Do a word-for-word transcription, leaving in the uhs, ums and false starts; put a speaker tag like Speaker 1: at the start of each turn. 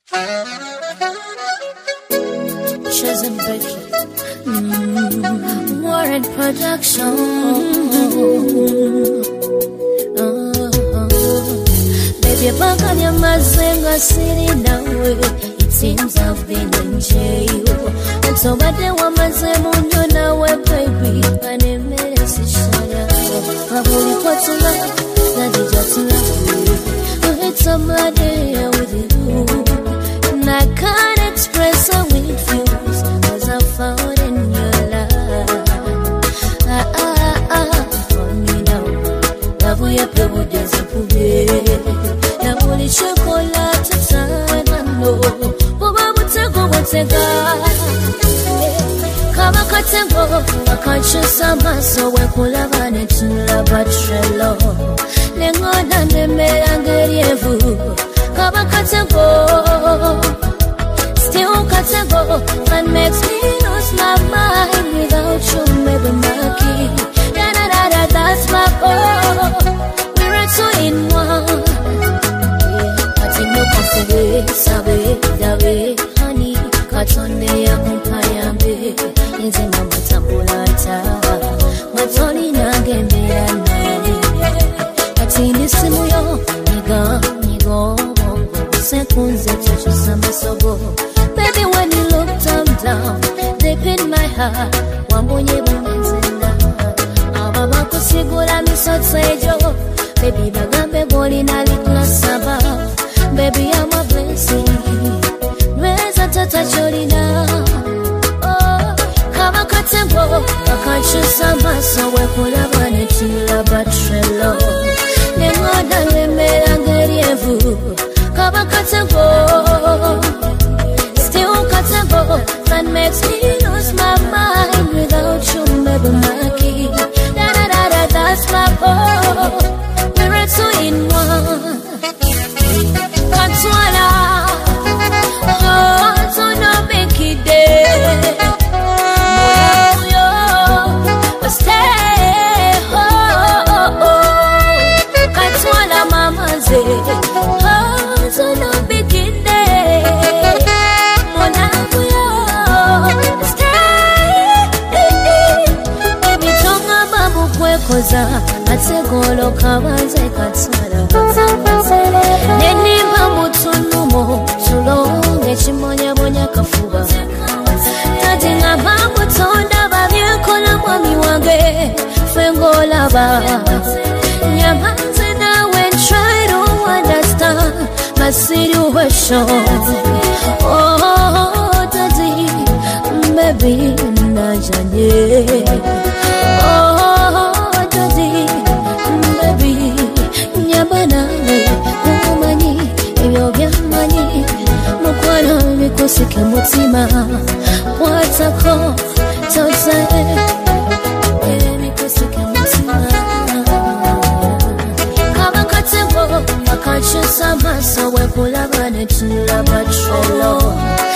Speaker 1: Chosen Becky, mm, Warren Production. Oh, baby, back on your mazenga sitting down with it. It seems I've been in jail. And so bad they want my zemunyo now, baby. My name is Shana. I've only got to love, that is just love. I hate somebody with you, and I can't express how it feels, cause I found in your love. Ah, ah, ah, for me now. Love we have to put this up away. Now only chocolate time I know. Baba mutego mutega. Kama katengo, akachisa maso we kulabane tulaba trelo. Lengo na nemera ngerievu. Kama katengo. Still can't go, that makes me lose my mind. Without you, maybe my key. Da da da da, that's my goal. We're two in one. Yeah, I take no confidence, sabe, dabe, honey. Katonde ya kumpayambe, inze mama tambulata. Matoni nangembe ya nani. Ati nisimu yo, niga, nigo, bongo. Sekunze tuchu sama sobo. Baby, when you look down, down, deep in my heart, wambonye bunezenda. Ababa kusigula misotsejo. Baby, bagambe boli na likla saba. Baby, I'm a blessing. Nweza tata cholina. Oh, kama katembo, akachusa maso we kulabane tulaba trelo. Nengoda lemera ngerievu. Kama katembo. That makes me lose my mind. Without you, maybe my key. Da da da da, that's my goal. We're a two in one. Katwala, oh, so no make it day. Moyo, stay, oh, oh, oh. Katwala, mama say, oh, so no make it day. Koza ategolo kabanze katsala nenimba mutunumo tulonge chimonya bonya kafuba tati ngabamu tonda babyekola mwami wange fengola ba nyamanze nawe try to understand my situation. Oh tati maybe najanye. Oh baby, nyabana umanyi ebyo byamanyi mukwano mikusike mutima watako toze mikusike mutima kama katembo akachusa maso we kulabane tulaba trelo.